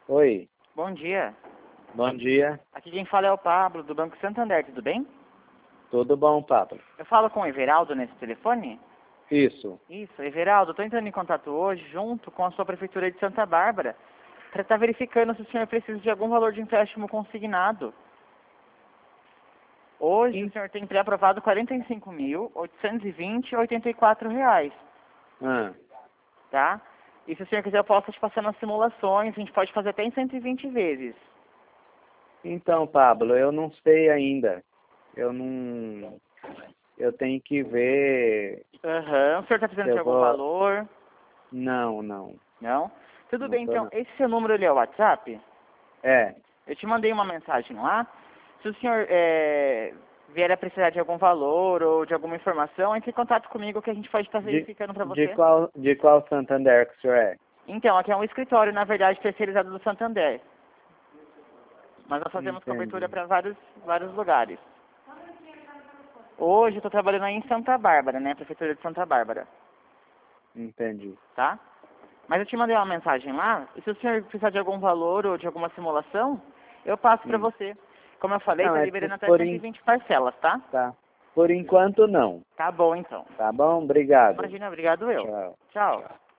Oi, Bom dia. bom dia. Aqui quem fala é o Pablo, do Banco Santander, tudo bem? Tudo bom, Pablo? Eu falo com o Everaldo nesse telefone? Isso. Isso, Everaldo, estou entrando em contato hoje junto com a sua Prefeitura de Santa Bárbara para estar verificando se o senhor precisa de algum valor de empréstimo consignado. Hoje o senhor tem pré-aprovado R$ 45.820,84, Ah, tá? E se o senhor quiser eu posso te passar nas simulações, a gente pode fazer até em 120 vezes. então, Pablo, eu não sei ainda. Eu não. Eu tenho que ver. Aham, o senhor está precisando de Eu algum vou. valor? Não, não. Não? Tudo Não bem, tô então, não. esse seu número ali é o WhatsApp? É, Eu te mandei uma mensagem lá. Se o senhor vier a precisar de algum valor ou de alguma informação, entre em contato comigo que a gente pode estar verificando para você. de qual Santander que o senhor é? Então, aqui é um escritório, na verdade, terceirizado do Santander. Mas nós fazemos cobertura Entendi. para vários lugares. Hoje eu estou trabalhando aí em Santa Bárbara, né? Prefeitura de Santa Bárbara, Entendi. tá? Mas eu te mandei uma mensagem lá, e se o senhor precisar de algum valor ou de alguma simulação, eu passo para você. Como eu falei, Não, está é liberando até por, 120 parcelas, tá? tá. Por enquanto, não. Tá bom, então. Tá bom? Obrigado. Imagina, obrigado eu. Tchau. Tchau. Tchau.